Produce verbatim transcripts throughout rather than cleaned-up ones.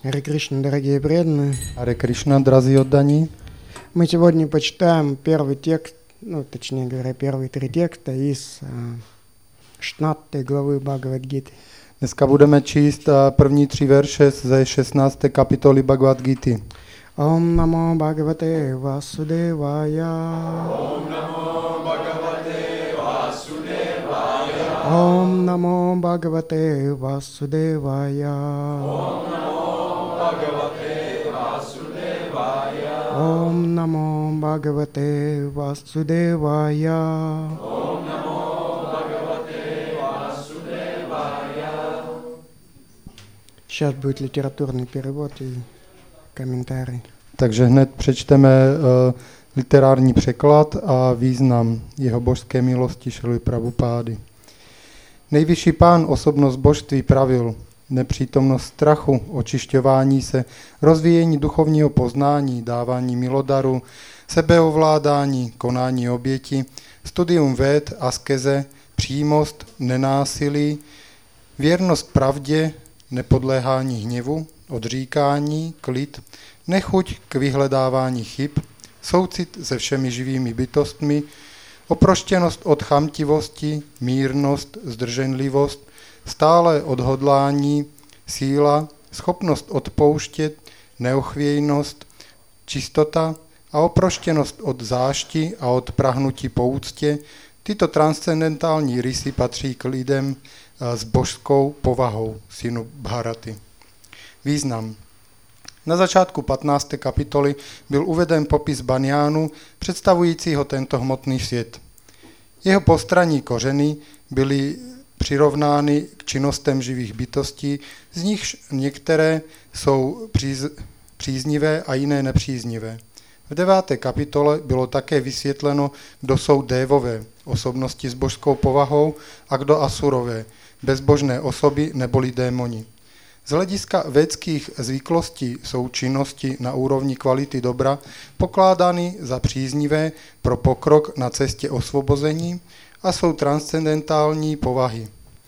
Харе Кришна, дорогие преданные. Харе Кришна, дразí oddaní. Мы сегодня почитаем первый текст, ну, точнее говоря, первые три текста из шестнадцатой главы Бхагавад-гиты. Dneska budeme číst první tři verše ze šestnácté kapitoly Bhagavad Gity. Om namo bhagavate vasudevaya. Om namo bhagavate vasudevaya. Om namo bhagavate vasudevaya. Om namo bhagavate vasudevaya. Om namo bhagavate vasudevaya. Om namo bhagavate vasudevaya. Сейчас будет литературный перевод и комментарий. Takže hned přečteme uh, literární překlad a význam jeho božské milosti Šrily Prabhupády. Nejvyšší pán osobnost božství pravil, nepřítomnost strachu, očišťování se, rozvíjení duchovního poznání, dávání milodaru, sebeovládání, konání oběti, studium véd, askeze, přímost, nenásilí, věrnost pravdě, nepodléhání hněvu, odříkání, klid, nechuť k vyhledávání chyb, soucit se všemi živými bytostmi, oproštěnost od chamtivosti, mírnost, zdrženlivost, stále odhodlání, síla, schopnost odpouštět, neochvějnost, čistota a oproštěnost od zášti a od prahnutí po úctě. Tyto transcendentální rysy patří k lidem s božskou povahou, synu Bharaty. Význam. Na začátku patnácté kapitoly byl uveden popis banjánu, představujícího tento hmotný svět. Jeho postranní kořeny byly přirovnány k činnostem živých bytostí, z nichž některé jsou příz, příznivé a jiné nepříznivé. V deváté kapitole bylo také vysvětleno, kdo jsou dévové, osobnosti s božskou povahou, a kdo asurové, bezbožné osoby neboli démoni. Z hlediska védských zvyklostí jsou činnosti na úrovni kvality dobra pokládány za příznivé pro pokrok na cestě osvobození a jsou transcendentální povahy.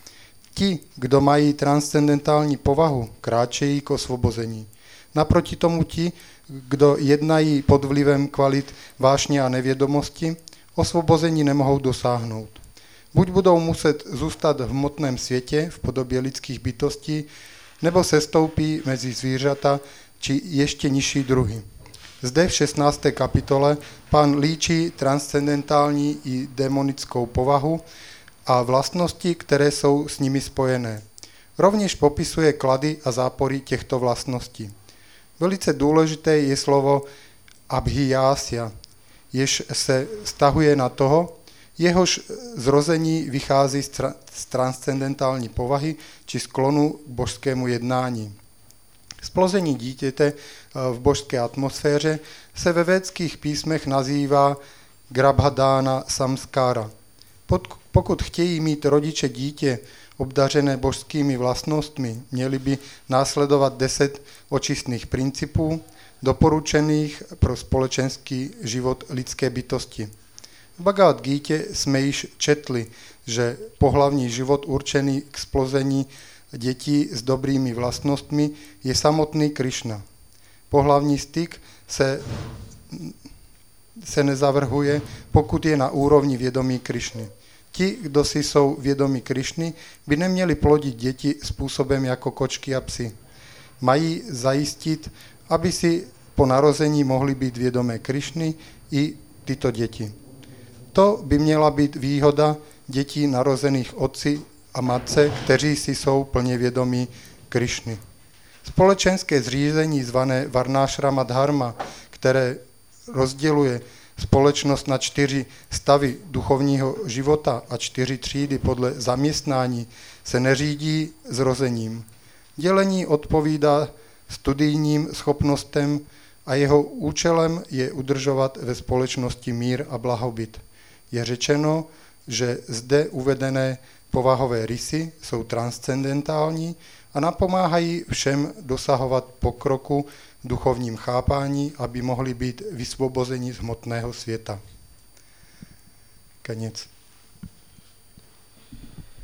Ti, kdo mají transcendentální povahu, kráčejí k osvobození. Naproti tomu ti, kdo jednají pod vlivem kvalit vášně a nevědomosti, osvobození nemohou dosáhnout. Buď budou muset zůstat v hmotném světě v podobě lidských bytostí, nebo se stoupí mezi zvířata či ještě nižší druhy. Zde v šestnácté kapitole pán líčí transcendentální i démonickou povahu a vlastnosti, které jsou s nimi spojené. Rovněž popisuje klady a zápory těchto vlastností. Velice důležité je slovo abhijásya, jež se vztahuje na toho, jehož zrození vychází z, tra- z transcendentální povahy či sklonu k božskému jednání. Splození dítěte v božské atmosféře se ve védských písmech nazývá grabhadána samskára. Pokud chtějí mít rodiče dítě obdařené božskými vlastnostmi, měli by následovat deset očistných principů, doporučených pro společenský život lidské bytosti. V Bhagavad Gítě jsme již četli, že pohlavní život určený k splození dětí s dobrými vlastnostmi je samotný Krišna. Pohlavní styk se, se nezavrhuje, pokud je na úrovni vědomí Krišny. Ti, kdo si jsou vědomí Krišny, by neměli plodit děti způsobem jako kočky a psy. Mají zajistit, aby si po narození mohly být vědomé Krišny i tyto děti. To by měla být výhoda dětí narozených otci a matce, kteří si jsou plně vědomí Krišny. Společenské zřízení zvané Varnášrama dharma, které rozděluje společnost na čtyři stavy duchovního života a čtyři třídy podle zaměstnání, se neřídí zrozením. Dělení odpovídá studijním schopnostem a jeho účelem je udržovat ve společnosti mír a blahobyt. Je řečeno, že zde uvedené povahové rysy jsou transcendentální a napomáhají všem dosahovat pokroku v duchovním chápání, aby mohli být vysvobozeni z hmotného světa. Konec.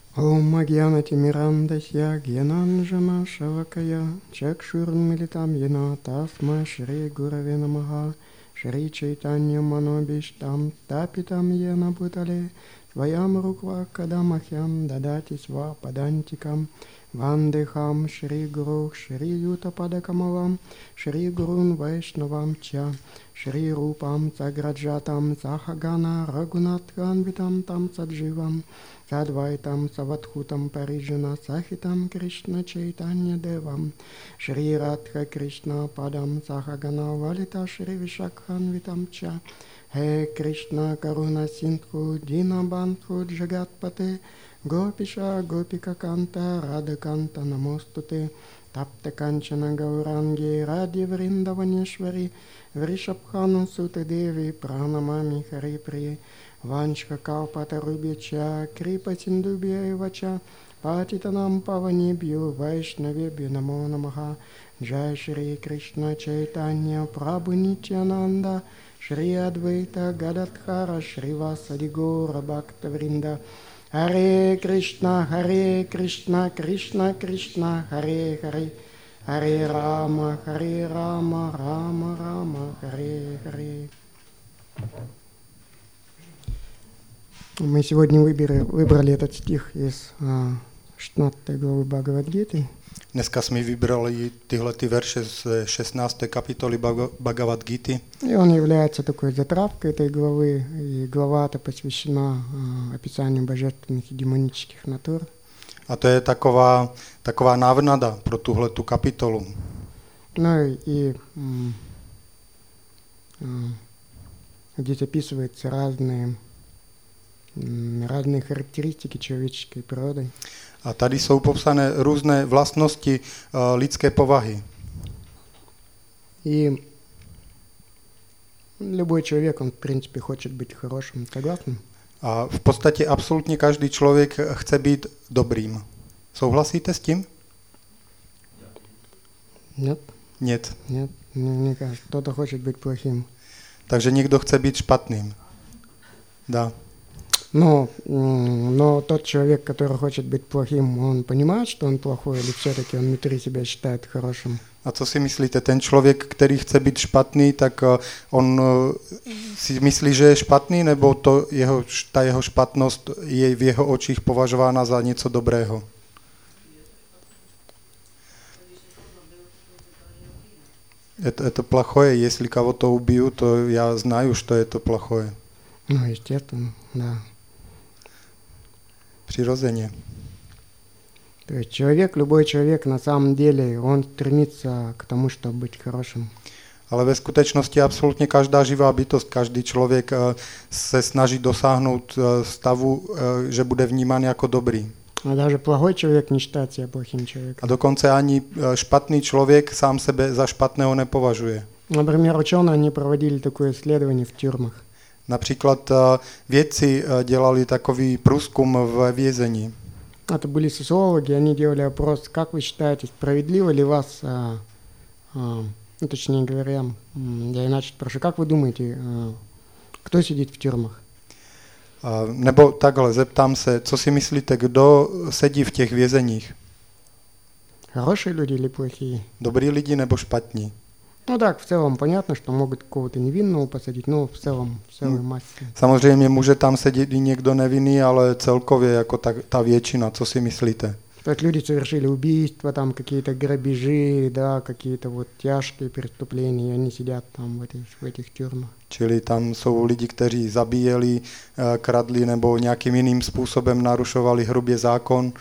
Om Agyanati Mirandasya Gyananjana Shavakaya Chakshurmilitam Yena Tasma Shri Gurave Namaha Shri Chaitanya Manobishtam Tapitam Yena Bhutale Svayam Rukva Kadamahyam Dadati Sva Padantikam Vandeham Shri Guru Shri Yuta Padakamalam Shri Gurun Vaishnavam Cha Shri Rupam Sagrajatam Sahagana Raghunathanvitam Tam Sadjivam Sadvaitam Savathutam Parijana Sahitam Krishna Chaitanya Devam Shri Radha Krishna Padam Sahagana Valita Shri Vishakhanvitam Cha He Krishna Karuna Sindhu Dina Bandhu Jagatpate Gopisha Gopika Kanta Radhakanta Namostute Tapta Kanchana Gaurangi Radhi Vrindavaneshwari Vrishabhanu Sute Devi Pranamami Hari Priye Vanchka Kalpata Rubyacha Kripa Sindubhya Vacha Patitanam Pavanibhyo Vaishnavebhyo Namo Namaha Jai Shri Krishna Chaitanya Prabhu Nityananda Shri Advaita Gadadhara Shri Vasadi Gaura Bhakta Vrinda Hare Krishna Hare Krishna Krishna Krishna Hare Hare Hare Rama Hare Rama Rama Rama Hare Hare. Мы сегодня выбрали, выбрали этот стих из шестнадцатой главы Бхагавад-гиты. Dneska jsme vybrali tyhle ty verše z šestnácté kapitoly Bhagavad-gity. И он является такой затравкой этой главы. И глава-то посвящена описанию божественных и демонических натур. A to je taková, taková návnada pro tuhle tu kapitolu. Ну и здесь описываются разные, разные характеристики человеческой природы. A tady jsou popsané různé vlastnosti uh, lidské povahy. И любой человек, он в принципе хочет быть хорошим, согласен? A v podstatě absolutně každý člověk chce být dobrým. Souhlasíte s tím? Нет. Нет. Нет, мне кажется, кто-то хочет быть плохим. Takže někdo chce být špatným. Да. Но, но тот человек, который хочет быть плохим, он понимает, что он плохой, или все-таки он внутри себя считает хорошим? A co si myslíte? Ten člověk, který chce být špatný, tak on si myslí, že je špatný, nebo to jeho, ta jeho špatnost je v jeho očích považována za něco dobrého? Это, это плохое, если кого-то убью, то я знаю, что это плохое. Ну, естественно, да. Přirozeně. То есть человек, любой человек на самом деле, он стремится к тому, чтобы быть хорошим. Ale ve skutečnosti absolutně každá živá bytost, každý člověk se snaží dosáhnout stavu, že bude vnímán jako dobrý. А даже плохой человек не считает себя плохим человеком. A dokonce ani špatný člověk sám sebe za špatného nepovažuje. Например, ученые, они проводили такое исследование в тюрьмах. Například vědci dělali takový průzkum v vězení. Это были социологи, они делали опрос, как вы считаете, справедливо ли вас, а, а, ну, точнее говоря, я иначе прошу, как вы думаете, а, кто сидит в тюрьмах? A nebo takhle, zeptám se, co si myslíte, kdo sedí v těch vězeních? Хорошие люди или плохие? Dobrý lidi nebo špatní? Ну так, в целом понятно, что могут какого-то невинного посадить, но в целом, в целой массе. Samozřejmě může tam sedět i někdo nevinný, ale celkově jako ta, ta většina, co si myslíte? То есть люди совершили убийства, там какие-то грабежи, да, какие-то вот тяжкие преступления, и они сидят там в этих, в этих тюрьмах. Čili tam jsou lidi, kteří zabíjeli, kradli nebo nějakým jiným způsobem narušovali hrubě zákon.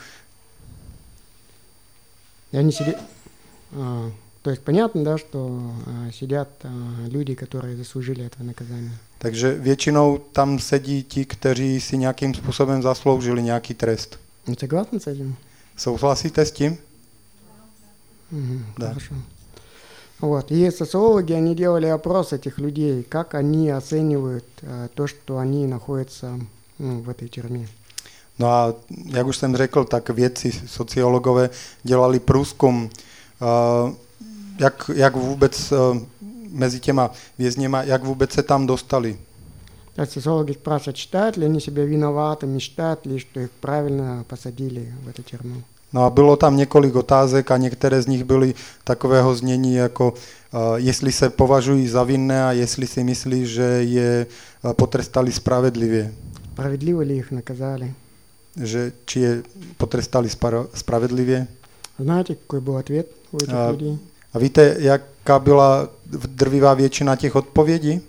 И они сидят... А, то есть понятно, да, что а, сидят а, люди, которые заслужили этого наказания. Takže většinou tam sedí ti, kteří si nějakým způsobem zasloužili nějaký trest. Вы согласны с этим? Souhlasíte s tím? Угу, Да. Хорошо. Вот. И социологи, они делали опрос этих людей, как они оценивают а, то, что они находятся ну, в этой тюрьме. No a jak už jsem řekl, tak vědci, sociologové dělali průzkum, jak, jak vůbec mezi těma vězněma, jak vůbec se tam dostali. Социологи спрашивают, считают ли они себя виноватыми, считают ли, что их правильно посадили в эту тюрьму. No a bylo tam několik otázek a některé z nich byly takového znění jako uh, jestli se považují za vinné a jestli si myslí, že je uh, potrestali spravedlivě. Справедливо ли их наказали? Že, či je potrestali spra- spravedlivě. Знаете, какой был ответ у этих A, людей? a víte, jaká byla drvivá většina těch odpovědí?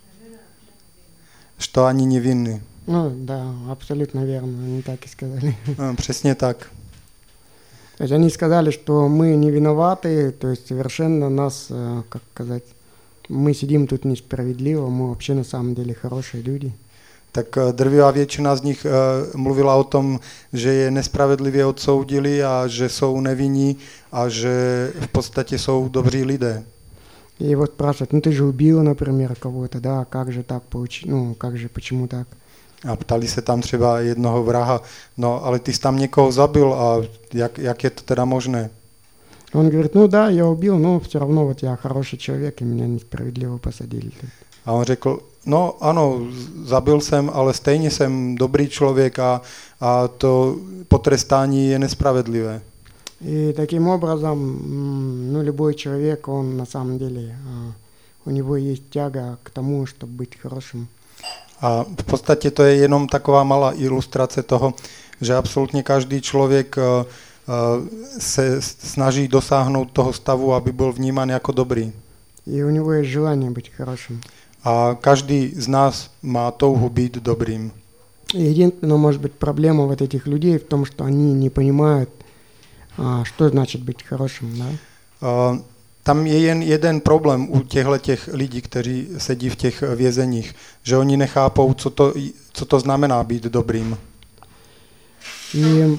Что они невинны. Ну, да, абсолютно верно, они так и сказали. Uh, přesně tak. То есть они сказали, что мы не виноваты, то есть совершенно нас, э, как сказать, мы сидим тут несправедливо, мы вообще на самом деле хорошие люди. Tak uh, drvivá většina z nich uh, mluvila o tom, že je nespravedlivě odsoudili a že jsou nevinní a že v podstatě jsou dobří lidé. И его спрашивают, ну ты же убил, например, кого-то, да, как же так получилось, ну, как же, почему так? A ptali se tam třeba jednoho vraha, no ale ty jsi tam někoho zabil a jak, jak je to teda možné? Он говорит, ну да, я убил, но все равно вот я хороший человек, и меня несправедливо посадили. A on řekl, no ano, zabil jsem, ale stejně jsem dobrý člověk a, a to potrestání je nespravedlivé. И таким образом, м, ну, любой человек, он на самом деле, а, у него есть тяга к тому, чтобы быть хорошим. A v podstatě to je jenom taková malá ilustrace toho, že absolutně každý člověk uh, uh, se snaží dosáhnout toho stavu, aby byl vnímán jako dobrý. И у него есть желание быть хорошим. A každý z nás má touhu být dobrým. И единственная, может быть, проблема вот этих людей в том, что они не понимают, а, что значит быть хорошим, да? Uh, Tam je jen jeden problém u těchto těch lidí, kteří sedí v těch vězeních, že oni nechápou, co to, co to znamená být dobrým. И,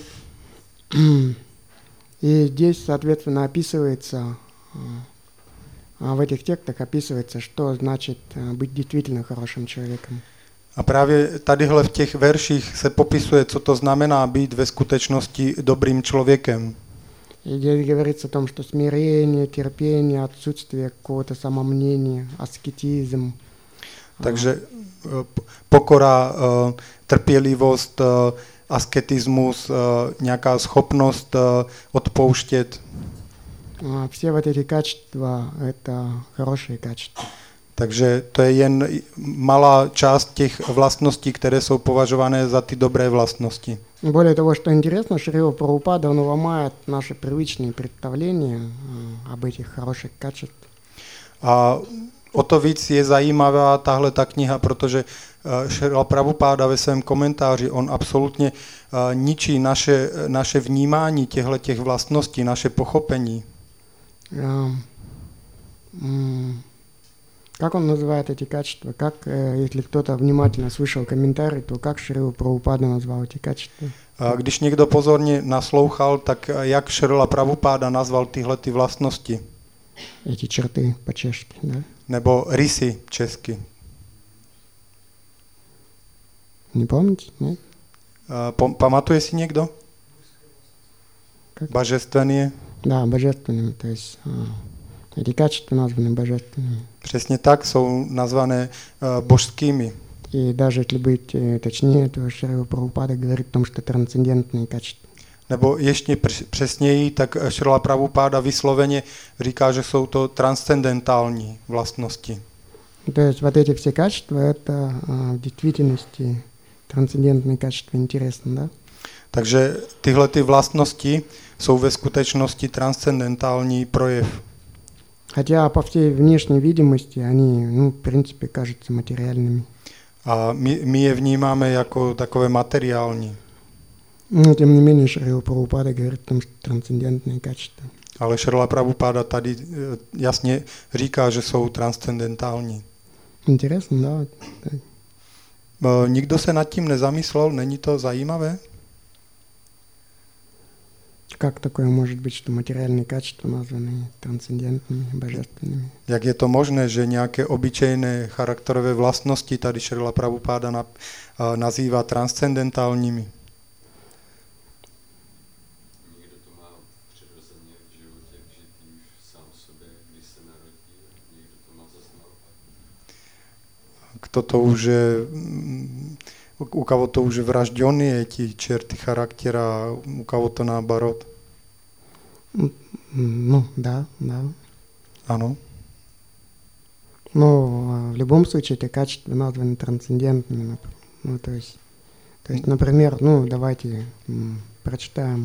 и здесь, соответственно, описывается, а, в этих текстах описывается, что значит а, быть действительно хорошим человеком. A právě tadyhle v těch verších se popisuje, co to znamená být ve skutečnosti dobrým člověkem. И здесь говорится о том, что смирение, терпение, отсутствие какого-то самомнения, аскетизм. Takže pokora, trpělivost, asketismus, nějaká schopnost odpouštět. Все вот эти качества – это хорошие качества. Takže to je jen malá část těch vlastností, které jsou považované za ty dobré vlastnosti. Более того, что интересно, Шрила Прабхупада, он ломает наши привычные представления об этих хороших качествах. A o to víc je zajímavá tahle ta kniha, protože Šrila Prabhupáda ve svém komentáři, on absolutně ničí naše, naše vnímání těchto těch vlastností, naše pochopení. Um, um, Как он называет эти качества? Как, если кто-то внимательно слышал комментарий, то как Шрила Прабхупада назвал эти качества? Když někdo pozorně naslouchal, tak jak Šrila Prabhupáda nazval tyhle ty vlastnosti? Эти черты по-чешски, да? Nebo rysy česky. Не помните, нет? Pamatuje si někdo? Как? Божественные. Да, божественными, то есть а, эти качества названы божественными. Přesně tak jsou nazvané uh, božskými. И даже если быть э, точнее, то Шрила Прабхупада говорит о том, что трансцендентные качества. Nebo ještě přesněji, tak Šrila Prabhupáda vysloveně říká, že jsou to transcendentální vlastnosti. То есть вот эти все качества, это а, в действительности трансцендентные качества, интересно, да? Takže tyhle ty vlastnosti jsou ve skutečnosti transcendentální projev. Хотя по всей внешней видимости они, ну, в принципе, кажутся материальными. A my, my je vnímáme jako takové materiální. Но тем не менее Шрила Прабхупада говорит о том, что трансцендентные качества. Ale Šrila Prabhupáda tady jasně říká, že jsou transcendentální. Интересно, да? Так. Nikdo se nad tím nezamyslel, není to zajímavé? Как такое может быть, что материальные качества названы трансцендентными, божественными? Jak je to možné, že nějaké obyčejné charakterové vlastnosti tady Šrila Prabhupáda na, nazývá transcendentálními? Někdo to má přirozeně v životě vžitý už sám sobě, když se narodí, a někdo to má zase naopak. кто-то уже, у кого-то уже врожденные эти черты характера, у кого-то наоборот. Ну, да, да. Ano. Но в любом случае эти качества названы трансцендентными. Ну, то есть, то есть, например, ну, давайте м, прочитаем,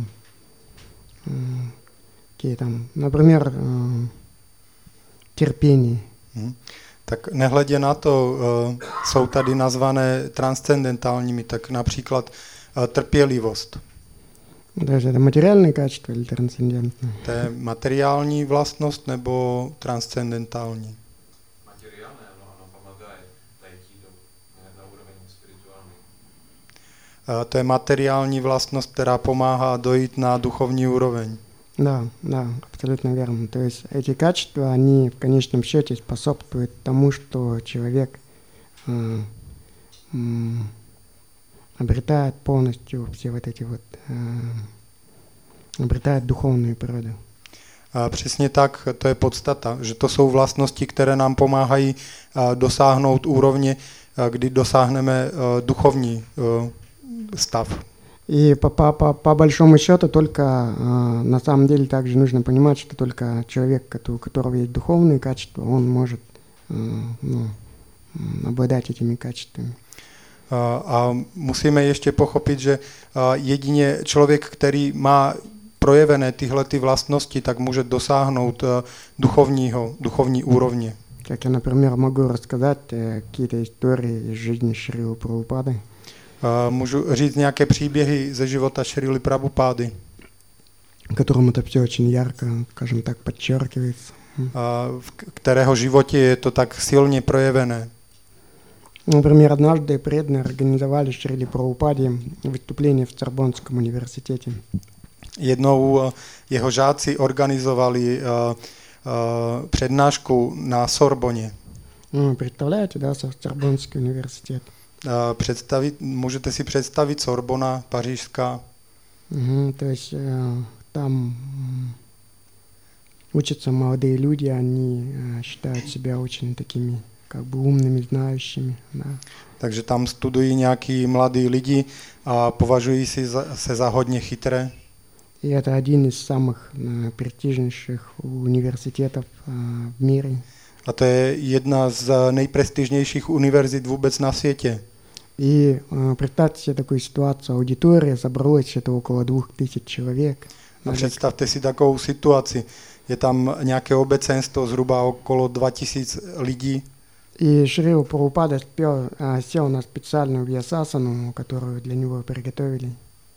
м, какие там, например, м, терпение. Hm. Tak nehledě na to, uh, jsou tady nazvané transcendentálními, tak například uh, trpělivost. Даже это материальные качества или трансцендентные? To je materiální vlastnost nebo transcendentální? Materiálne, no, ono pomáhá dojít do, na úroveň spirituální. Uh, to je materiální vlastnost, která pomáhá dojít na duchovní úroveň. Да, да, абсолютно верно. То есть эти качества, они в конечном счете способствуют тому, что человек э, м, обретает полностью все вот эти вот, э, обретает духовную природу. A přesně tak, to je podstata, že to jsou vlastnosti, které nám pomáhají uh, dosáhnout úrovně, uh, kdy dosáhneme uh, duchovní uh, stav. И по, по, по, по большому счету только, э, на самом деле также нужно понимать, что только человек, у которого есть духовные качества, он может э, ну, обладать этими качествами. A, a musíme ještě pochopit, že a, jedině člověk, který má projevené tyhle ty vlastnosti, tak může dosáhnout a, duchovního, duchovní úrovně. Как я, например, могу рассказать э, какие-то истории из жизни Шрилы Прабхупады. A, můžu říct nějaké příběhy ze života Šrily Prabhupády, которым это все очень ярко, скажем так, подчеркивается. a, v kterého životě je to tak silně projevené. Например, однажды преданные организовали Шриле Прабхупаде выступление в Сорбонском университете. Jednou jeho žáci organizovali uh, uh, přednášku na Sorboně. Ну, представляете, да, Сорбонский университет. Uh, představit, můžete si představit Sorbona, pařížská. Угу, то есть э, там м, учатся молодые люди, они э, считают себя очень такими как бы умными, знающими. Да. Takže tam studují nějaký mladí lidi a považují si za, se za hodně chytré. И это один из самых э, престижнейших университетов э, в мире. A to je jedna z nejprestižnějších univerzit vůbec na světě. И э, представьте себе такую ситуацию, аудитория собралась, это около двух тысяч человек. A představte si takovou situaci. Je tam nějaké obecenstvo, zhruba okolo dva tisíce lidí. И Шрила Прабхупада спел, а, сел на специальную вьясасану, которую для него приготовили.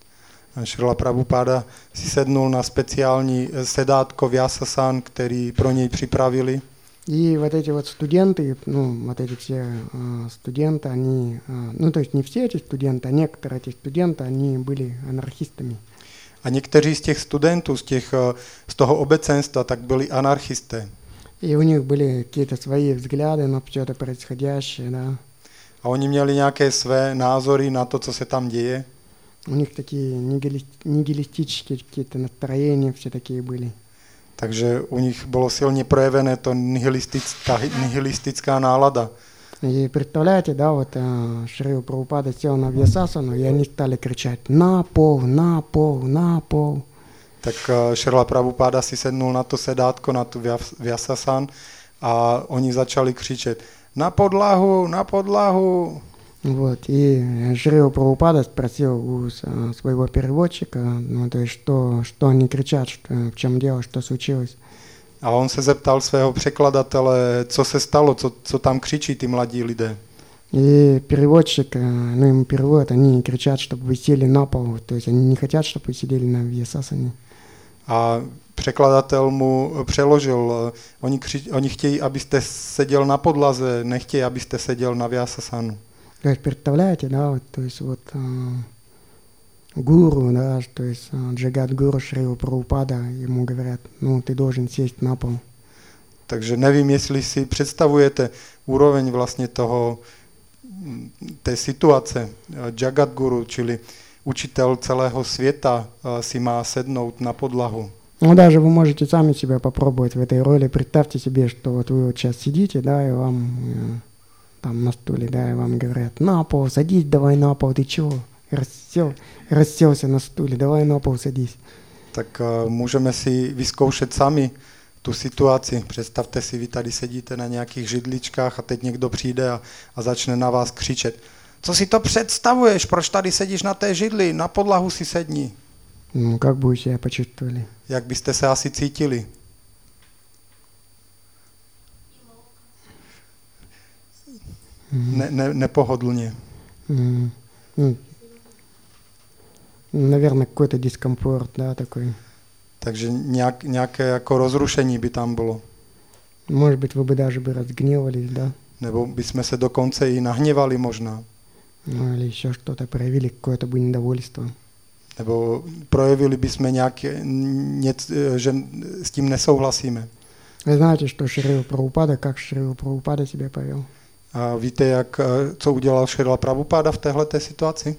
Šrila Prabhupáda si sednul na speciální sedátko Vyasasana, který pro něj připravili. И вот эти вот студенты, ну, вот эти все а, студенты, они, а, ну, то есть не все эти студенты, а некоторые эти студенты, они были анархистами. A někteří z těch studentů, z, těch, z toho obecenstva, tak byli anarchisté. И у них были какие-то свои взгляды на все это происходящее, да. A oni měli nějaké své názory na to, co se tam děje. У них такие нигилистические какие-то настроения все такие были. Takže u nich bylo silně projevené to nihilistická, nihilistická nálada. И представляете, да, вот а, Шрила Прабхупада сел на вьясасану, и они стали кричать «на пол, на пол, на пол». Tak Šrila Prabhupáda si sednul na to sedátko, na tu Vyasasana a oni začali křičet na podlahu, na podlahu. Вот, и Шрила Прабхупада спросил у а, своего переводчика, ну, то есть, что, что они кричат, что, в чем дело, что случилось. A on se zeptal svého překladatele, co se stalo, co, co tam křičí ty mladí lidé. И переводчик, ну, ему переводит, они кричат, чтобы вы сели на пол, то есть они не хотят, чтобы вы сидели на вьясасане. A překladatel mu přeložil, oni, kři, oni chtějí, abyste seděl na podlaze, nechtějí, abyste seděl na Vyasasanu. То есть, представляете, да, вот, то есть вот а, гуру, да, то есть а, Джагат-гуру Шрила Прабхупада, ему говорят, ну, ты должен сесть на пол. Takže nevím, jestli si představujete úroveň vlastně toho, té situace. Jagadguru, čili učitel celého světa, si má sednout na podlahu. Ну, даже вы можете сами себя попробовать в этой роли. Представьте себе, что вот вы вот сейчас сидите, да, и вам, там на стуле, да, и вам говорят, на пол, садись, давай на пол, ты чего? Рассел, расселся на стуле, давай на pol садись. Tak uh, můžeme si vyzkoušet sami tu situaci. Představte si, vy tady sedíte na nějakých židličkách a teď někdo přijde a, a začne na vás křičet. Co si to představuješ? Proč tady sedíš na té židli? Na podlahu si sedni. Ну, как бы вы себя почувствовали? Jak byste se asi cítili? Ne, ne, nepohodlně. Mm, mm. Наверное, какой-то дискомфорт, да, такой. Takže nějak, nějaké jako rozrušení by tam bylo. Может быть, вы бы даже бы разгневались, да? Nebo bychom se dokonce i nahněvali možná. Ну, или еще что-то, проявили какое-то бы недовольство. Nebo projevili bychom nějaké, něco, že s tím nesouhlasíme. Вы знаете, что Шрила Прабхупада, как Шрила Прабхупада себя повел? A víte, jak, co udělal Šrila Prabhupáda v téhleté situaci?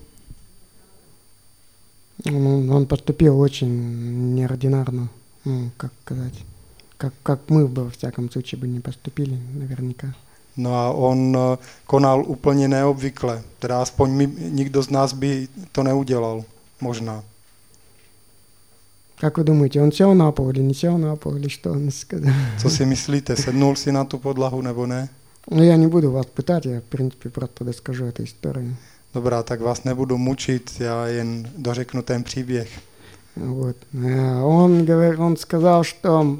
Он, он поступил очень неординарно, ну, как сказать, как, как мы бы, во всяком случае, бы не поступили, наверняка. No a on konal úplně neobvykle, teda aspoň my, nikdo z nás by to neudělal, možná. Как вы думаете, он сел на пол или не сел на пол, или что он сказал? Co si myslíte, sednul si na tu podlahu nebo ne? Ну, я не буду вас пытать, я, в принципе, просто доскажу эту историю. Dobrá, tak vás nebudu mučit, já jen dořeknu ten příběh. Вот. Он, говорит, он сказал, что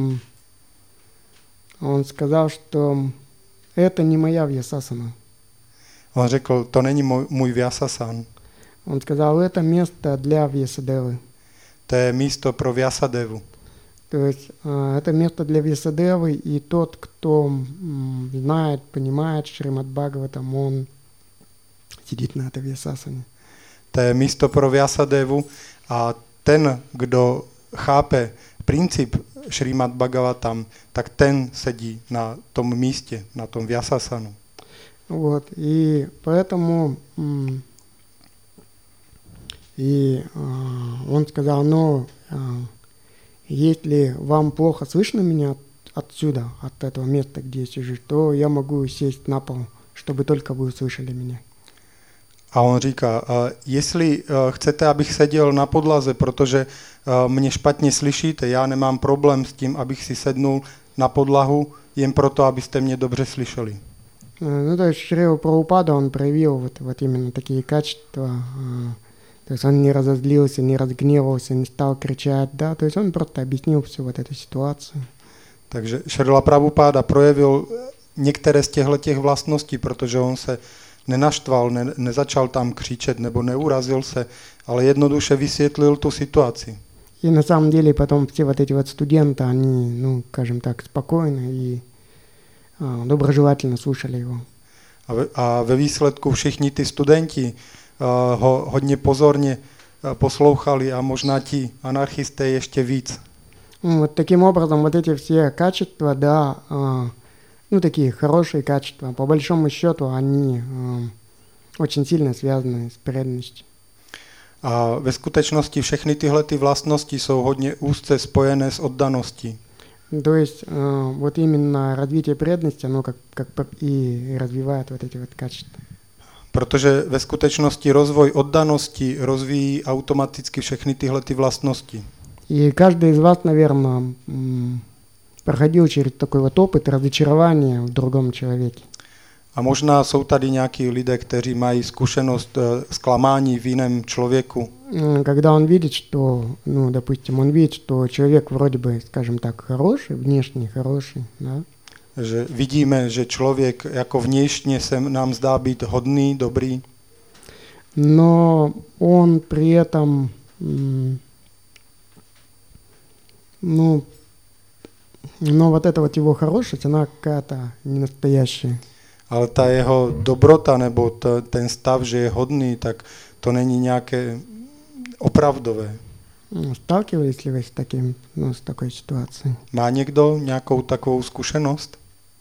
он сказал, что это не моя вьясасана. On řekl, to není můj, můj Vyasasana. Он сказал, это место для Вьясадевы. To je místo pro Vyasadevu. То есть это место для Вьясадевы, и тот, кто знает, понимает Шримад Бхагаватам, он сидит на этой Вьясасане. To je místo pro Vyasadevu a ten, kdo chápe princip Šrímad Bhagavatam, tak ten sedí na tom místě, na tom Vyasasanu. Вот, и поэтому и он сказал, ну, если вам плохо слышно меня отсюда, от этого места, где я сижу, то я могу сесть на пол, чтобы только вы услышали меня. A on říká, jestli chcete, abych seděl na podlaze, protože mě špatně slyšíte, já nemám problém s tím, abych si sednul na podlahu, jen proto, abyste mě dobře slyšeli. Ну, то есть Шрила Прабхупада, он проявил вот, вот именно такие качества. То есть он не разозлился, не разгневался, не стал кричать, да, то есть он просто объяснил всю вот эту ситуацию. Takže Šrila Prabhupáda projevil některé z těchto vlastností, protože on se nenaštval, ne, nezačal tam křičet nebo neurazil se, ale jednoduše vysvětlil tu situaci. И на самом деле потом все вот эти вот студенты, они, ну, скажем так, спокойно и а, доброжелательно слушали его. A ve, a ve výsledku všichni ty studenti uh, ho hodně pozorně uh, poslouchali a možná ti anarchisté ještě víc. Вот таким образом вот эти все качества, да, а, ну, такие хорошие качества, по большому счету, они а, очень сильно связаны с преданностью. A ve skutečnosti všechny tyhle ty vlastnosti jsou hodně úzce spojené s oddaností. То есть а, вот именно развитие преданности, оно как, как и развивает вот эти вот качества. Protože ve skutečnosti rozvoj oddanosti rozvíjí automaticky všechny tyhle ty vlastnosti. И каждый из вас, наверное, проходил через такой вот опыт разочарования в другом человеке. A možná jsou tady nějaký lidé, kteří mají zkušenost zklamání v jiném člověku. Когда он видит, что, ну, допустим, он видит, что человек вроде бы, скажем так, хороший, внешне хороший, да? Že vidíme, že člověk jako vnějšně se nám zdá být hodný, dobrý. Но он при этом, ну, но вот эта вот его хорошесть, она какая-то ненастоящая. Ale ta jeho dobrota nebo ta, ten stav, že je hodný, tak to není nějaké opravdové. Сталкивались ли вы с таким, ну, с такой ситуацией? Má někdo nějakou takovou zkušenost?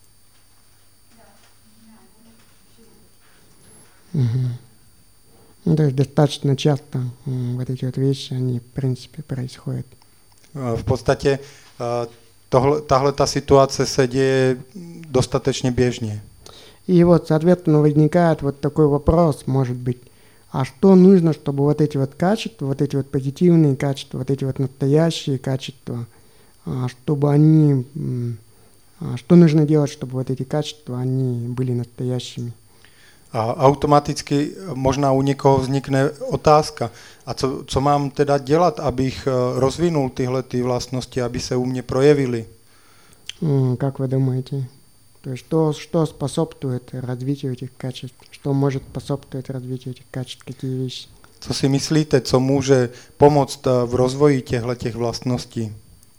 Угу. Ну, то есть достаточно часто м, вот эти вот вещи, они в принципе происходят. V podstatě tohle, tahle ta situace se děje dostatečně běžně. И вот, соответственно, возникает вот такой вопрос, может быть, а что нужно, чтобы вот эти вот качества, вот эти вот позитивные качества, вот эти вот настоящие качества, а, чтобы они, м, а, что нужно делать, чтобы вот эти качества, они были настоящими? A automaticky možná u někoho vznikne otázka, a co, co mám teda dělat, abych eh, rozvinul tyhle ty vlastnosti, aby se u mě projevily? М, Как вы думаете? То есть что, что способствует развитию этих качеств? Что может способствовать развитию этих качеств? Какие вещи? Co si myslíte, co může pomoct eh, v rozvoji těchto těch vlastností?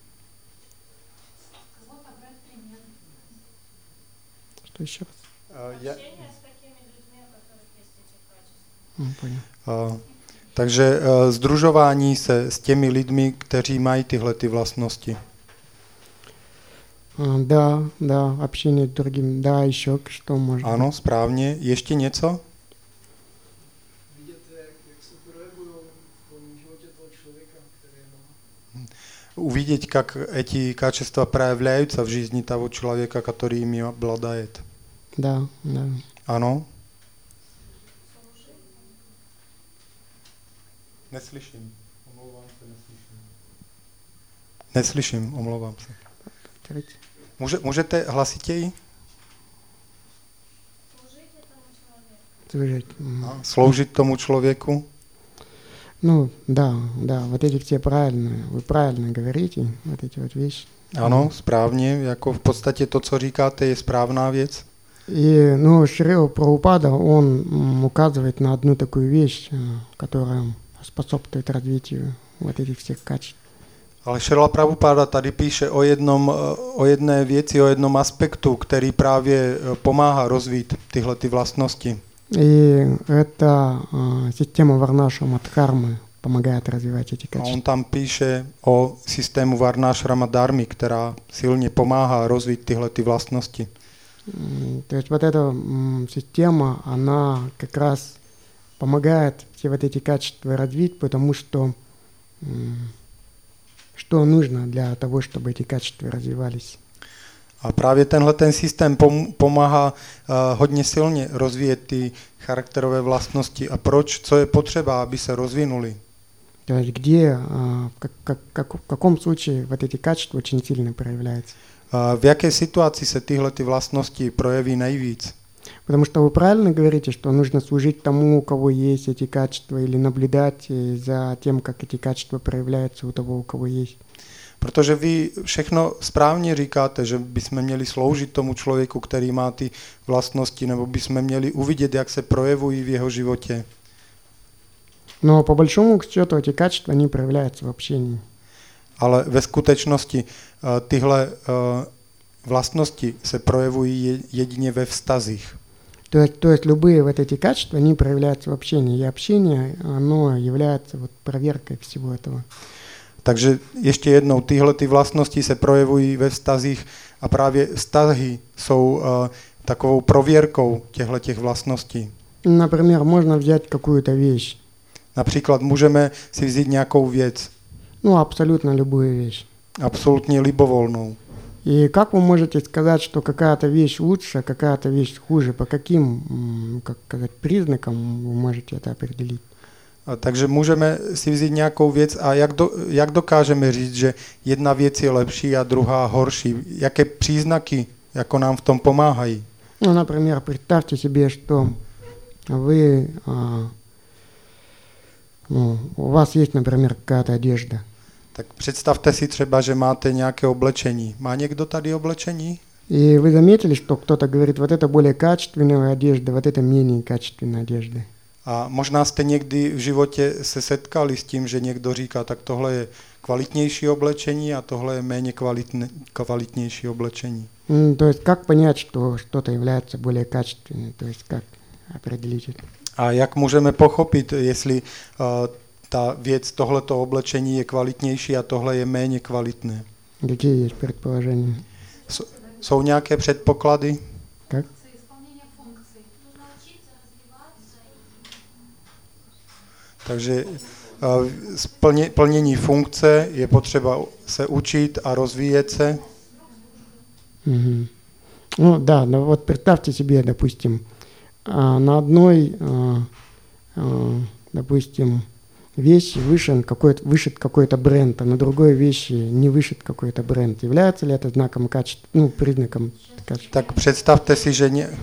Что еще раз? Eh, je- М, Понял. eh, takže eh, sdružování se s těmi lidmi, kteří mají tyhle ty vlastnosti. А, Да, да, общение с другими. Да, еще что может Ano, быть? správně. Ještě něco? Vidět, jak, jak se projevují v tom životě toho člověka, který má. Увидеть, как эти качества проявляются в жизни того человека, который ими обладает. Да, да. Ano? Neslyším. Omlouvám se, neslyším. Neslyším, omlouvám se. Повторите. Může, můžete hlasitěji? Служить. М. A sloužit tomu člověku? Ну, да, да, вот эти все правильные, вы правильно говорите, вот эти вот вещи. Ano, správně. Jako v podstatě to, co říkáte, je správná věc. И, ну, Шрила Прабхупада, он м, указывает на одну такую вещь, э, которая способствует развитию вот этих всех качеств. Ale Šrila Prabhupáda tady píše o, jednom, o jedné věci, o jednom aspektu, který právě pomáhá rozvít tyhle ty vlastnosti. И эта э, система Варнашама Дхармы помогает развивать эти A on качества. tam píše o systému Varnashrama Dharmy, která silně pomáhá rozvít tyhle ty vlastnosti. М, То есть вот эта м, система, она как раз помогает все вот эти качества развить, потому что м, что нужно для того, чтобы эти качества развивались. A právě tenhle ten systém pom- pomáhá uh, hodně silně rozvíjet ty charakterové vlastnosti. A proč? Co je potřeba, aby se rozvinuly? То есть где, а, в, как, как, как- в каком случае вот эти качества очень сильно проявляются. Uh, v jaké situaci se tyhle ty vlastnosti projeví nejvíc? Потому что вы правильно говорите, что нужно служить тому, у кого есть эти качества, или наблюдать э, за тем, как эти качества проявляются у того, у кого есть. Protože vy všechno správně říkáte, že bychom měli sloužit tomu člověku, který má ty vlastnosti, nebo bychom měli uvidět, jak se projevují v jeho životě. Но по большому счету эти качества, они проявляются в общении. Ale ve skutečnosti uh, tyhle uh, vlastnosti se projevují je- jedině ve vztazích. То есть, то есть любые вот эти качества, они проявляются в общении. И общение, оно является вот проверкой всего этого. Takže ještě jednou, tyhle ty vlastnosti se projevují ve vztazích a právě vztahy jsou uh, takovou prověrkou těchto těch vlastností. Например, можно взять какую-то вещь, Například můžeme si vzít nějakou věc, ну, абсолютно любую вещь. absolutně libovolnou. И как вы можете сказать, что какая-то вещь лучше, а какая-то вещь хуже? По каким, м, как сказать, признакам вы можете это определить? A takže můžeme si vzít nějakou věc a jak, do, jak dokážeme říct, že jedna věc je lepší a druhá horší? Jaké příznaky jako nám v tom pomáhají? Ну, например, представьте себе, что вы, а, ну, у вас есть, например, какая-то одежда. Tak představte si třeba, že máte nějaké oblečení. Má někdo tady oblečení? И вы заметили, что кто-то говорит, вот это более качественная одежда, вот это менее качественная одежда. A možná jste někdy v životě se setkali s tím, že někdo říká, tak tohle je kvalitnější oblečení a tohle je méně kvalitne, kvalitnější oblečení. М, То есть как понять, что что-то является более качественным? То есть как определить это? A jak můžeme pochopit, jestli uh, ta věc, tohleto oblečení je kvalitnější a tohle je méně kvalitné? Какие есть предположения? S- Jsou nějaké předpoklady? Как? Исполнение функций. Нужно учиться развиваться. Takže uh, splně, plnění funkce je potřeba se učit a rozvíjet se. Мгм. Ну да, ну вот представьте себе, допустим, а, на одной, а, а, допустим, вещи вышит какой-то, вышит какой-то бренд, а на другой вещи не вышит какой-то бренд. Является ли это знаком качества, ну, признаком качества? Tak představte si, že ně...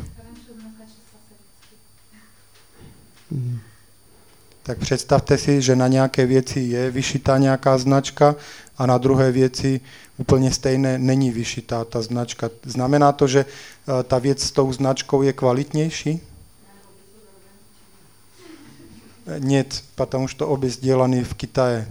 Tak představte si, že na nějaké věci je vyšitá nějaká značka a na druhé věci úplně stejné není vyšitá ta značka. Znamená to, že uh, ta věc s tou značkou je kvalitnější? Нет, потому что обе сделаны в Китае.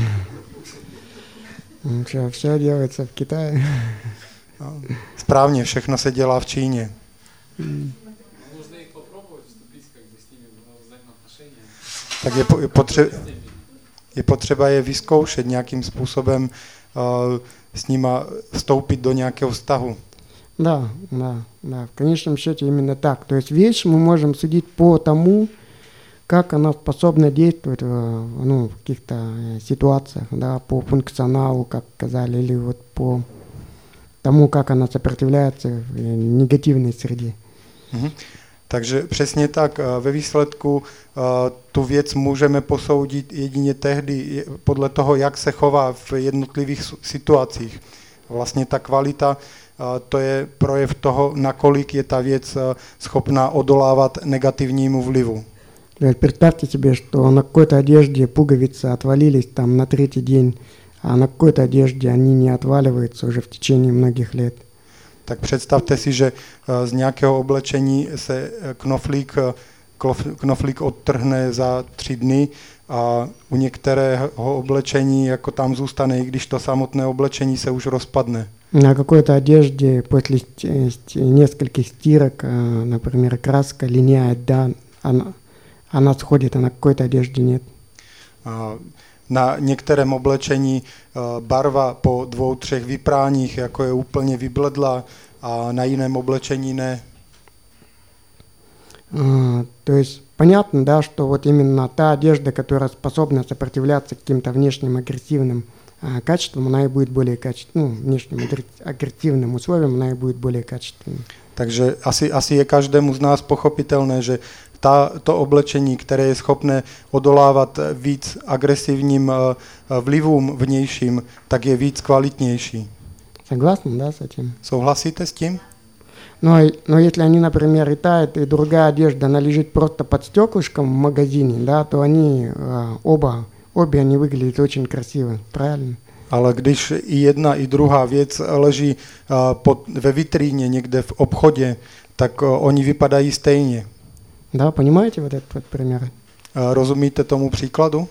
Ну что, все делается в Китае. Správně, všechno se dělá v Číně. Можно их попробовать вступить как бы с ними в взаимоотношения. Tak je, po, je, potře, je potřeba je vyzkoušet nějakým způsobem uh, s nima vstoupit do nějakého vztahu. Да, да, да. В конечном счете именно так. То есть вещь мы можем судить по тому, как она способна действовать в, ну, в каких-то ситуациях, да, по функционалу, как сказали, или вот по tomu, как она сопротивляется в негативной среде. Mhm. Takže přesně tak, ve výsledku tu věc můžeme posoudit jedině tehdy podle toho, jak se chová v jednotlivých situacích. Vlastně ta kvalita, to je projev toho, nakolik je ta věc schopná odolávat negativnímu vlivu. Представьте себе, что на какой-то одежде пуговицы отвалились там на третий день, а на какой-то одежде они не отваливаются уже в течение многих лет. Tak představte si, že z nějakého oblečení se knoflík, knoflík odtrhne za tři dny a u některého oblečení jako tam zůstane, i když to samotné oblečení se už rozpadne. На какой-то одежде после нескольких стирок, например, краска линяет, да, она, она сходит, а на какой-то одежде нет. Na některém oblečení barva po dvou, třech vypráních jako je úplně vybledla a na jiném oblečení ne. А, то есть понятно, да, что вот именно та одежда, которая способна сопротивляться каким-то внешним агрессивным а, качествам, она и будет более качественной, ну, внешним агрессивным условиям, она и будет более качественной. Takže asi, asi je každému z nás pochopitelné, že ta, to oblečení, které je schopné odolávat víc agresivním vlivům vnějším, tak je víc kvalitnější. Согласны, да, с этим? Souhlasíte s tím? Но, но если они, например, и та, и другая одежда, она лежит просто под стеклышком в магазине, да, то они а, оба, обе они выглядят очень красиво, правильно? Ale když i jedna, i druhá věc leží uh, pod, ve vitríně někde v obchodě, tak uh, oni vypadají stejně. Да, понимаете вот этот вот пример? Uh, rozumíte tomu příkladu?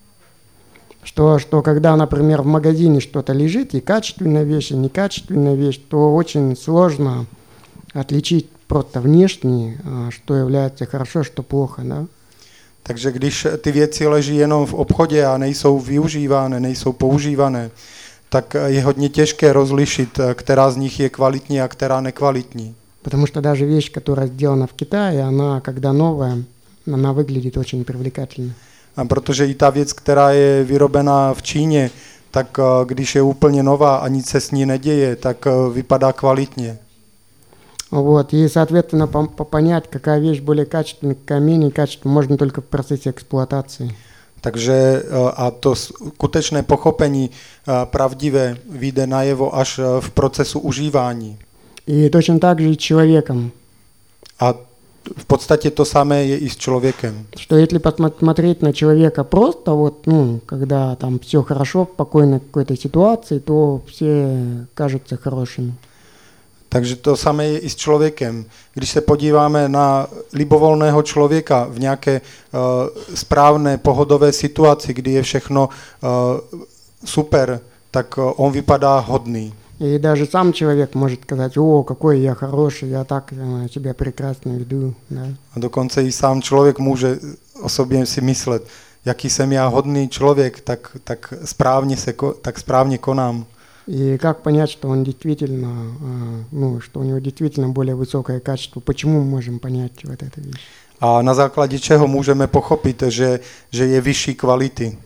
Что, что когда, например, в магазине что-то лежит, и качественная вещь, и некачественная вещь, то очень сложно отличить просто внешне, что является хорошо, что плохо, да? Takže když ty věci leží jenom v obchodě a nejsou využívané, nejsou používané, tak je hodně těžké rozlišit, která z nich je kvalitní a která nekvalitní. Потому что даже вещь, которая сделана в Китае, она, когда новая, она выглядит очень привлекательно. A protože i ta věc, která je vyrobená v Číně, tak když je úplně nová a nic se s ní neděje, tak vypadá kvalitně. Вот, и, соответственно, по- по- понять, какая вещь более качественная, какая менее качественная, можно только в процессе эксплуатации. Takže a to skutečné pochopení pravdivé vyjde najevo až v procesu užívání. И точно так же и с человеком. A v podstatě to samé je i s člověkem. Что если посмотреть на человека просто, вот, ну, когда там все хорошо, спокойно в какой-то ситуации, то все кажутся хорошими. Takže to samé je i s člověkem. Když se podíváme na libovolného člověka v nějaké uh, správné pohodové situaci, kdy je všechno uh, super, tak uh, on vypadá hodný. И даже сам человек может сказать: о, какой я хороший, я так э, себя прекрасно веду. Да? A dokonce i sám člověk může o sobě si myslet, jaký jsem já hodný člověk, tak, tak, správně, se, tak správně konám. И как понять, что он действительно, э, ну, что у него действительно более высокое качество? Почему мы можем понять вот эту вещь? A na základě čeho můžeme pochopit, že, že je vyšší kvality.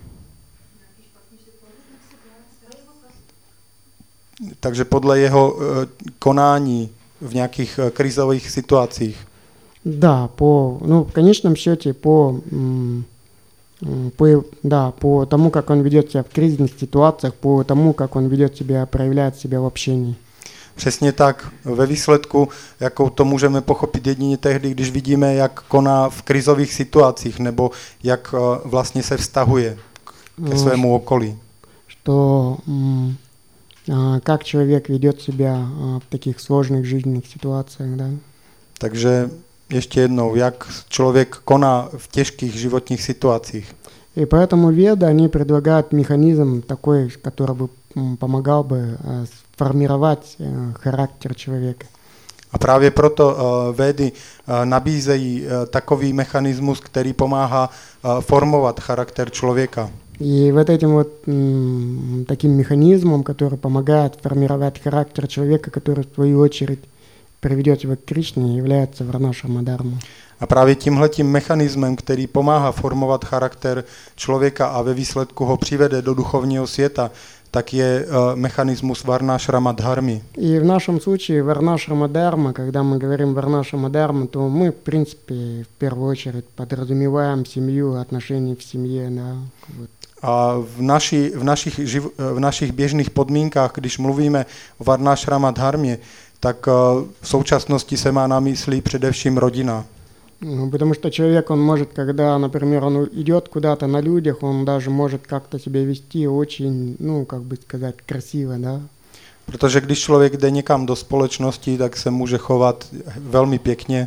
Takže podle jeho uh, konání, v nějakých uh, krizových situacích. Да, по, ну, в конечном счете, по, м, м, по, да, по тому, как он ведет себя в кризисных ситуациях, по тому, как он ведет себя, проявляет себя в общении. Přesně tak ve výsledku, jakou to můžeme pochopit jedině tehdy, když vidíme, jak koná v krizových situacích, nebo jak uh, vlastně se vztahuje ke svému okolí. Что, м, а, как человек ведет себя а, в таких сложных жизненных ситуациях, да. Takže ještě jednou, jak člověk koná v těžkých životních situacích. И поэтому веды, они предлагают механизм такой, который бы м, помогал бы а, сформировать а, характер человека. A právě proto uh, Védy uh, nabízejí uh, takový mechanismus, který pomáhá uh, formovat charakter člověka. И вот этим вот м, таким механизмом, который помогает формировать характер человека, который в свою очередь приведет его к Кришне, является Варнашрама Дharma. A právě tímhletím mechanismem, který pomáhá formovat charakter člověka a ve výsledku ho přivede do duchovního světa, tak je uh, mechanismus Varnashrama Dharmy. И в нашем случае Варнашрама Дharma, когда мы говорим Варнашрама Дharма, то мы, в принципе, в первую очередь подразумеваем семью, отношения в семье, да. Вот. A v, naši, v, našich, živ, v našich běžných podmínkách, když mluvíme o Varnashrama Dharmě, tak uh, v současnosti se má na mysli především rodina. Ну, потому что человек, он может, когда, например, он идет куда-то на людях, он даже может как-то себя вести очень, ну, как бы сказать, красиво, да. Protože když člověk jde někam do společnosti, tak se může chovat velmi pěkně.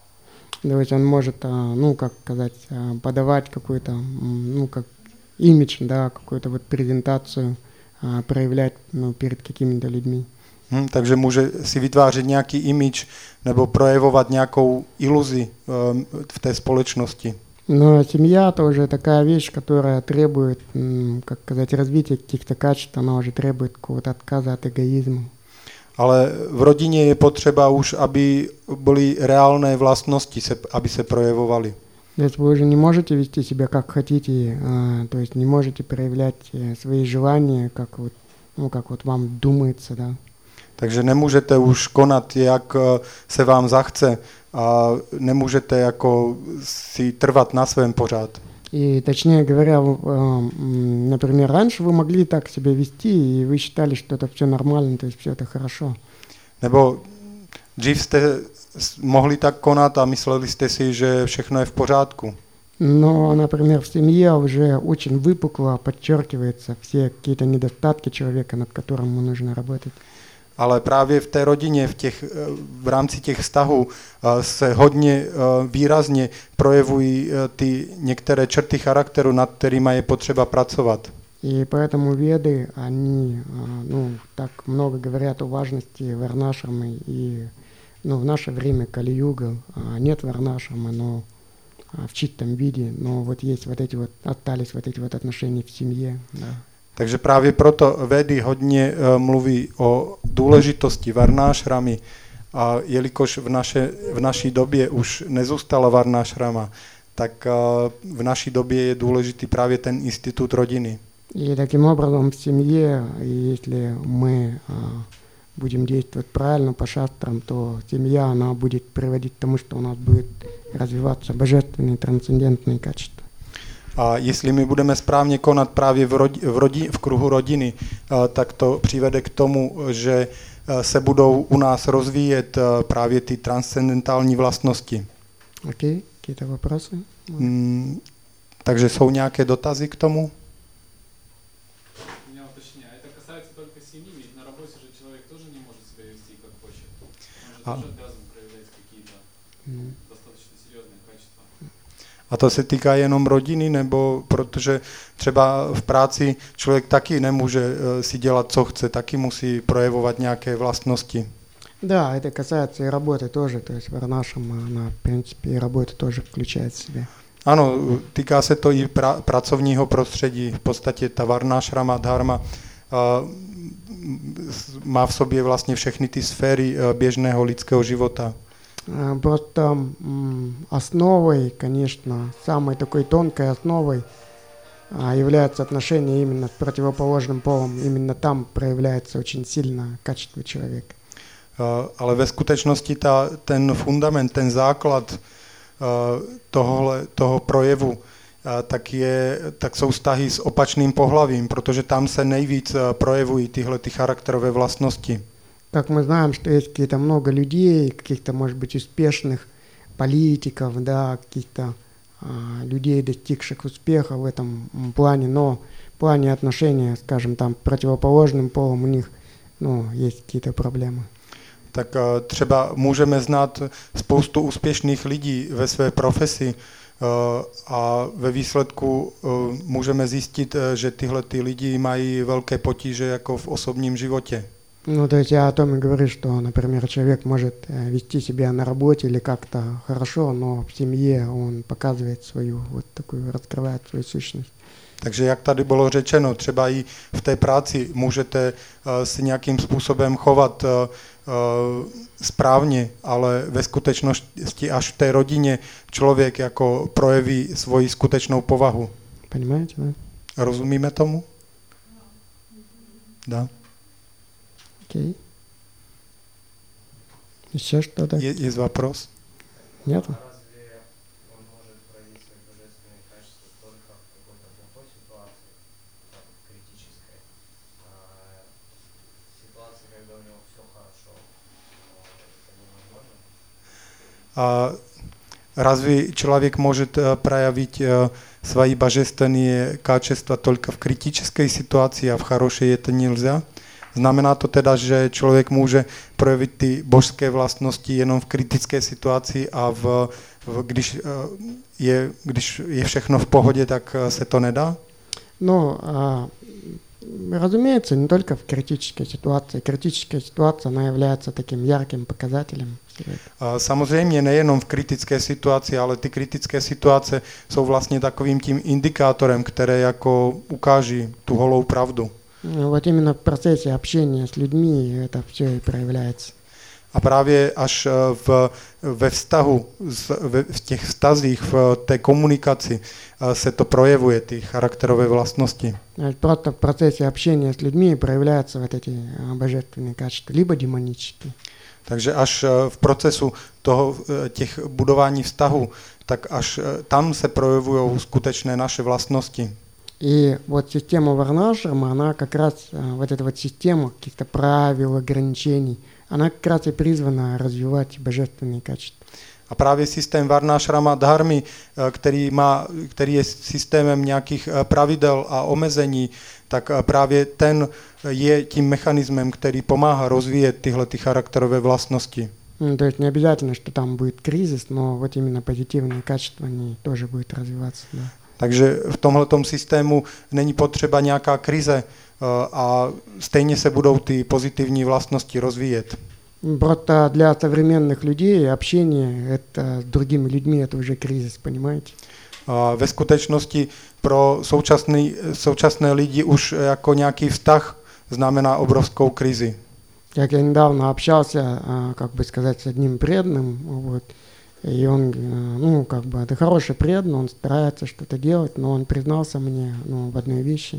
То есть он может, ну, как сказать, подавать какой-то, ну, как имидж, да, какую-то вот презентацию, проявлять, ну, перед какими-то людьми. Hmm, takže může si vytvářet nějaký image nebo projevovat nějakou iluzi um, v té společnosti. Но семья тоже такая вещь, которая требует, как сказать, развития каких-то качеств, она уже требует какого-то отказа от эгоизма. Ale v rodině je potřeba už, aby byly reálné vlastnosti, se, aby se projevovaly. То есть вы уже не можете вести себя как хотите, а, то есть не можете проявлять свои желания, как вот, ну, как вот вам думается, да. Takže nemůžete už konat, jak se vám zachce a nemůžete jako si trvat na svém pořád. И точнее говоря, например, раньше вы могли так себя вести, и вы считали, что это все нормально, то есть все это хорошо. Nebo dřív jste mohli tak konat a mysleli jste si, že všechno je v pořádku. Но, например, в семье уже очень выпукло подчеркиваются все какие-то недостатки человека, над которым ему нужно работать. Ale právě v té rodině, v, těch, v rámci těch vztahů se hodně výrazně projevují ty některé črty charakteru, nad kterými je potřeba pracovat. И поэтому веды, они, ну, так много говорят о важности варнашрамы, и, ну, в наше время Кали-юга нет варнашрамы, но в чистом виде, но вот есть вот эти вот, остались вот эти вот отношения в семье, да. Takže právě proto Védy hodně uh, mluví o důležitosti varnášramy, a jelikož v, naše, v naší době už nezůstala varnášrama, tak uh, v naší době je důležitý právě ten institut rodiny. И таким образом в семье, если мы а, будем действовать правильно по шастрам, то семья, она будет приводить к тому, что у нас будет развиваться божественные трансцендентные качества. A jestli my budeme správně konat právě v, rodi, v, rodi, v kruhu rodiny, tak to přivede k tomu, že se budou u nás rozvíjet právě ty transcendentální vlastnosti. Окей, какие-то вопросы? Mm, takže jsou nějaké dotazy k tomu? У меня уточнение. Это касается только семьи, ведь на работе же человек тоже не может себя вести как хочет. Он же А. тоже обязан проявлять какие-то достаточно серьезные качества. A to se týká jenom rodiny, nebo protože třeba v práci člověk taky nemůže uh, si dělat, co chce, taky musí projevovat nějaké vlastnosti. Да, это касается и работы тоже, то есть варнашрама, она, в принципе, и работу тоже включает в себя. Ano, týká se to i pra, pracovního prostředí. V podstatě ta varnášrama dharma uh, má v sobě vlastně všechny ty sféry uh, běžného lidského života. Просто основой, конечно, самой такой тонкой основой является отношение именно с противоположным полом. Именно там проявляется очень сильно качество человека. ale ve skutečnosti ta, ten fundament, ten základ tohohle, toho projevu, tak, je, tak jsou vztahy s opačným pohlavím, protože tam se nejvíc projevují tyhle ty charakterové vlastnosti. Как мы знаем, что есть какие-то много людей, каких-то, может быть, успешных политиков, да, каких-то а, людей, достигших успеха в этом плане, но в плане отношения, скажем, там, к противоположным полам у них, ну, есть какие-то проблемы. Tak třeba můžeme znát spoustu úspěšných lidí ve své profesi a ve výsledku můžeme zjistit, že tyhle ty lidi mají velké potíže jako v osobním životě. Ну, то есть я о том и говорю, что, например, человек может вести себя на работе или как-то хорошо, но в семье он показывает свою, вот такую, раскрывает свою сущность. Takže jak tady bylo řečeno, třeba i v té práci můžete uh, si nějakým způsobem chovat uh, uh, správně, ale ve skutečnosti až v té rodině člověk jako projeví svoji skutečnou povahu. Понимаете, да? Rozumíme tomu? Да. Окей. Еще что-то? Je, je вопрос? Нет? A разве человек может проявить свои божественные качества только в критической ситуации, а в хорошей это нельзя? Znamená to teda, že člověk může projevit ty božské vlastnosti jenom v kritické situaci a v, v, když, je, když je všechno v pohodě, tak se to nedá? Ну, а, разумеется, не только в критической ситуации. Критическая ситуация, она является таким ярким показателем. Samozřejmě nejenom v kritické situaci, ale ty kritické situace jsou vlastně takovým tím indikátorem, které jako ukáží tu holou pravdu. Вот именно в процессе общения с людьми это все и проявляется. A právě až v, ve vztahu, v, v těch vztazích, v té komunikaci se to projevuje, ty charakterové vlastnosti. Просто в процессе общения с людьми проявляются вот эти божественные качества, либо демонические. Takže až v procesu toho, těch budování vztahu, tak až tam se projevují skutečné naše vlastnosti. И вот система Варнашрама, она как раз, вот эта вот система каких-то правил, ограничений, она как раз и призвана развивать божественные качества. A právě systém Varnashrama dharmy, který, má, který je systémem nějakých pravidel a omezení, tak právě ten je tím mechanismem, který pomáhá rozvíjet tyhle ty charakterové vlastnosti. Ну, то есть не обязательно, что там будет кризис, но вот именно позитивные качества, они тоже будут развиваться. Да. Takže v tomhletom systému není potřeba nějaká krize a stejně se budou ty pozitivní vlastnosti rozvíjet. Просто для современных людей общение это с другими людьми это уже кризис, понимаете? A ve skutečnosti pro současný, současné lidi už jako nějaký vztah znamená obrovskou krizi. Как я недавно общался, как бы сказать, с одним преданным, вот, и он, ну, как бы, это хороший преданный, он старается что-то делать, но он признался мне, ну, в одной вещи.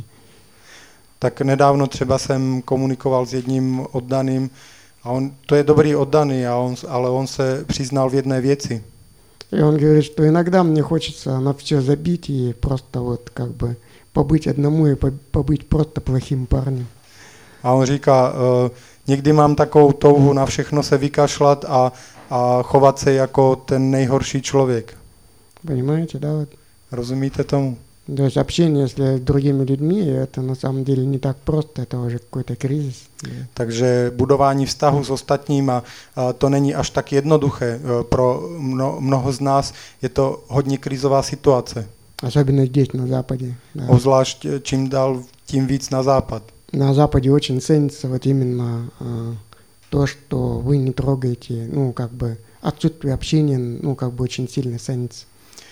Tak nedávno třeba jsem komunikoval s jedním oddaným, a on, to je dobrý oddaný, a on, ale on se přiznal v jedné věci. И он говорит, что иногда мне хочется на все забить и просто вот как бы побыть одному и побыть просто плохим парнем. A on říká, uh, někdy mám takovou touhu na všechno se vykašlat a, a chovat se jako ten nejhorší člověk. Понимаете, да? Вот. Rozumíte tomu? То есть общение с другими людьми, это на самом деле не так просто, это уже какой-то кризис. Takže budování vztahu s ostatníma, to není až tak jednoduché. Pro mno, mnoho z nás je to hodně krizová situace. Особенно здесь, на Западе. Да. Obzvlášť čím dál, tím víc na západ. На Западе очень ценится вот именно а, то, что вы не трогаете, ну, как бы, отсутствие общения, ну, как бы очень сильно ценится.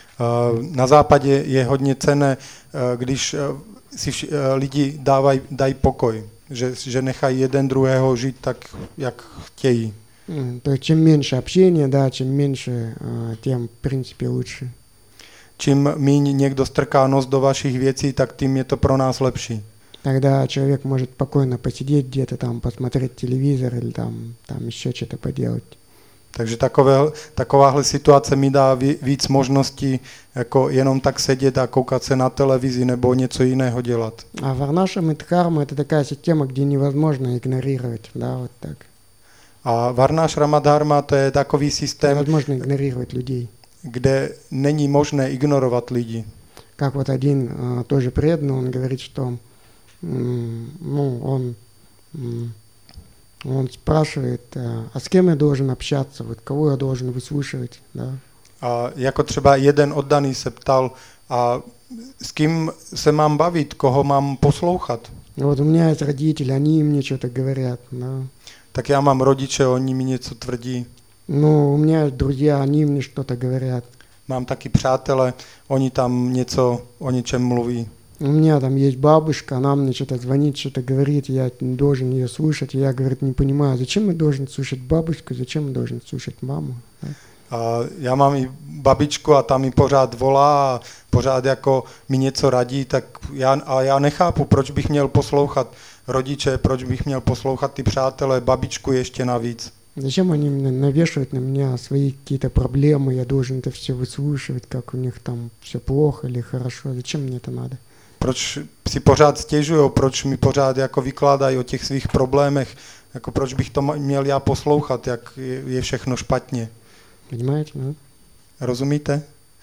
Na západě je hodně cenné, když si vši, lidi dávají, dají pokoj, že, že nechají jeden druhého žít tak, jak chtějí. То есть чем меньше общения, да, чем меньше, тем, в принципе, лучше. Čím míň někdo strká nos do vašich věcí, tak tím je to pro nás lepší. Тогда человек может спокойно посидеть где-то там, посмотреть телевизор или там, там еще что-то поделать. Takže takové, takováhle situace mi dá ví- víc možností jako jenom tak sedět a koukat se na televizi nebo něco jiného dělat. А Варнашрама и Дхарма — это такая система, где невозможно игнорировать, да, вот так. A Varnášrama dharma to je takový systém, Невозможно игнорировать людей. kde není možné ignorovat lidi. Как вот один а, тоже преданный, он говорит, что м, ну, он, м, он спрашивает, а, а с кем я должен общаться, вот кого я должен выслушивать, да. A jako třeba jeden oddaný se ptal, a s kým se mám bavit, koho mám poslouchat? Вот у меня есть родители, они мне что-то говорят, да. Tak já mám rodiče, oni mi něco tvrdí. Ну, у меня есть друзья, они мне что-то говорят. Mám taky přátele, oni tam něco o něčem mluví. У меня там есть бабушка, она мне что-то звонит, что-то говорит, я должен ее слушать, и я, говорит, не понимаю, зачем я должен слушать бабушку, зачем я должен слушать маму. Да? A já mám i babičku a ta mi pořád volá a pořád jako mi něco radí, tak já, a já nechápu, proč bych měl poslouchat rodiče, proč bych měl poslouchat ty přátelé, babičku ještě navíc. Зачем они мне навешивают на меня свои какие-то проблемы, я должен это все выслушивать, как у них там все плохо или хорошо, зачем мне это надо? Proč si pořád stěžujou, proč mi pořád jako vykládají o těch svých problémech, jako proč bych to měl já poslouchat, jak je, je všechno špatně. Понимаете, да? Rozumíte?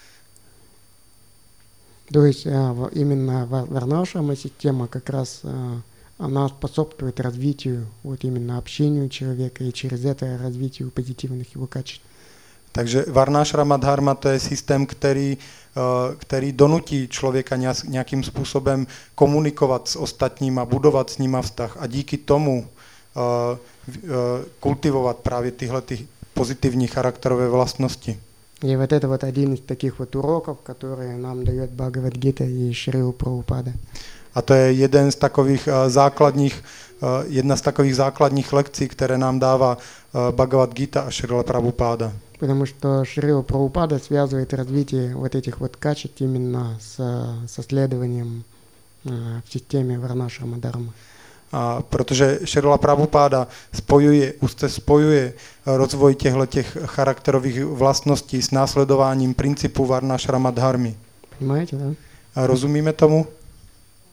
То есть а, в- именно ва- Варнашрама система как раз а, она способствует развитию, вот именно общению человека и через это развитию позитивных его качеств. Takže Varnášrama dharma to je systém, který, eh, který donutí člověka nějak- nějakým způsobem komunikovat s ostatníma, budovat s nima vztah a díky tomu eh, v- eh, kultivovat právě tyhle ty pozitivní charakterové vlastnosti. И вот это вот один из таких вот уроков, которые нам дает Бхагавад-гита и Шрила Прабхупада. A to je jeden z takových eh, základních, eh, jedna z takových základních lekcí, které nám dává eh, Bhagavad Gita a Šrila Prabhupáda. Потому что Шрила Прабхупада связывает развитие вот этих вот качеств именно с, со следованием а, в системе Варнашрама Дharma. A protože Šrila Prabhupáda spojuje, úzce spojuje rozvoj těchto charakterových vlastností s následováním principu Varnášrama dharmy. Понимаете, да? A rozumíme tomu?